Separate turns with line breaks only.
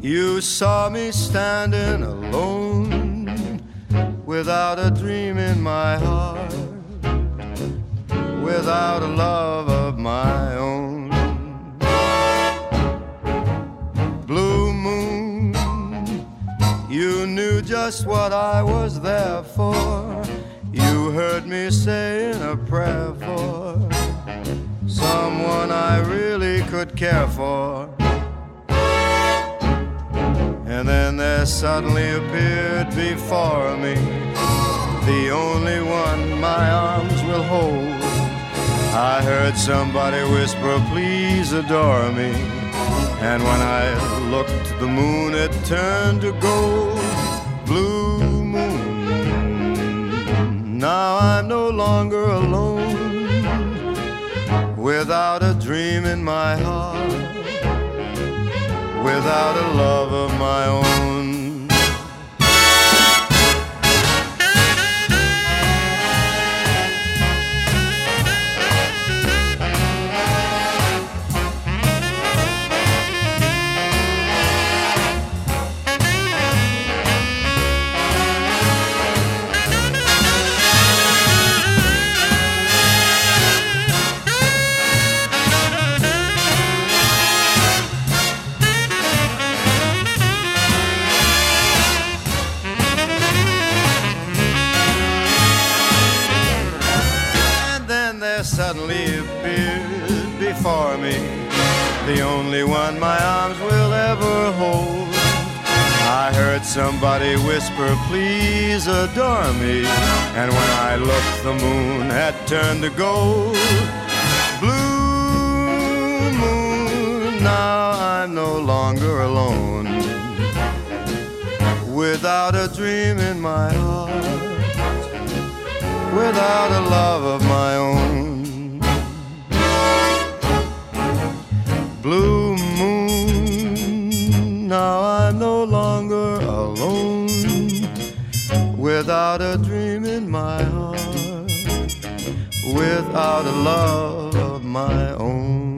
You saw me standing alone, without a dream in my heart, without a love of my own. Blue moon, you knew just what I was there for. You heard me saying a prayer for someone I really could care for. And then there suddenly appeared before me the only one my arms will hold. I heard somebody whisper, please adore me. And when I looked, the moon had turned to gold. Blue moon, now I'm no longer alone, without a dream in my heart, without a love of my own. Suddenly appeared before me the only one my arms will ever hold. I heard somebody whisper, please adore me. And when I looked, the moon had turned to gold. Blue moon, now I'm no longer alone, without a dream in my heart, without a love of my own. Blue moon, now I'm no longer alone, without a dream in my heart, without a love of my own.